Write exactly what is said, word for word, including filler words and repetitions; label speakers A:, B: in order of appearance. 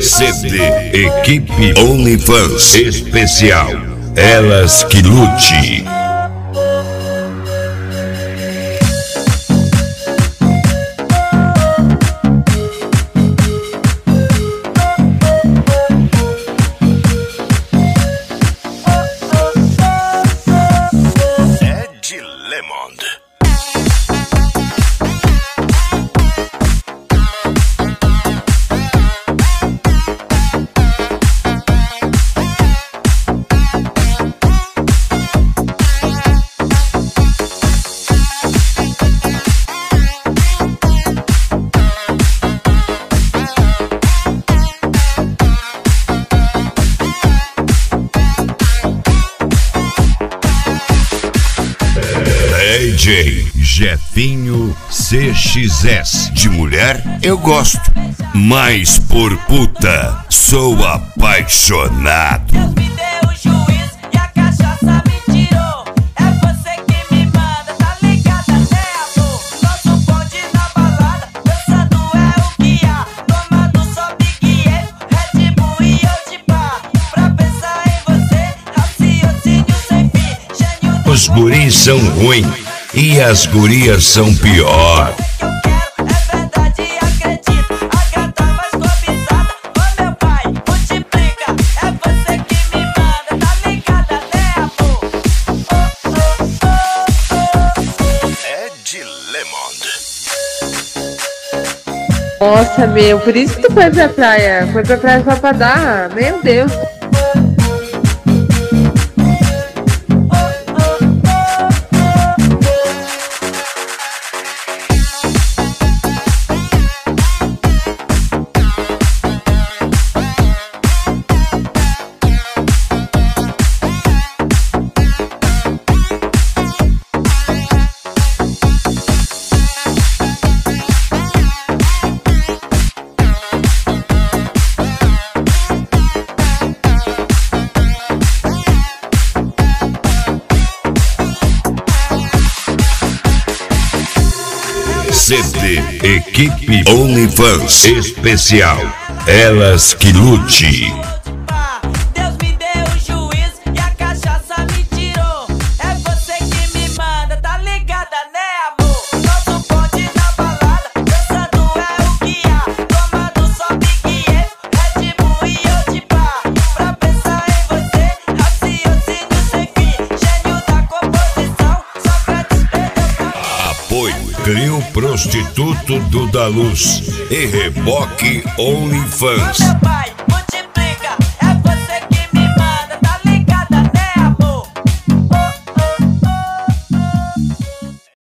A: C D Equipe OnlyFans Especial Elas que Lute. D J Jefinho C X S. De mulher eu gosto, mas por puta sou apaixonado.
B: Deus me deu o juízo e a cachaça me tirou. É você que me manda, tá ligado até amor. Nosso bonde na balada, dançando é o que há. Tomando só Big F, Red Bull e eu de bar. Pra pensar em você, raciocínio sem fim. Gênio do
A: Os guris são ruins e as gurias são pior.
C: Nossa, meu, por isso que tu foi pra praia. Foi pra praia só pra dar. Meu Deus.
A: C D Equipe OnlyFans Especial Elas que Lute.
B: Deus me deu o juízo e a cachaça me tirou. É você que me manda, tá ligada, né, amor? Nosso bonde na balada, dançando é o que há. Tomando só Big F, Red Bull e eu de bar. Pra pensar em você, raciocínio sem fim. Gênio da composição, Sócrates perdeu.
A: Apoio Crio Prostituto do da Luz e Reboque OnlyFans.
B: Meu pai,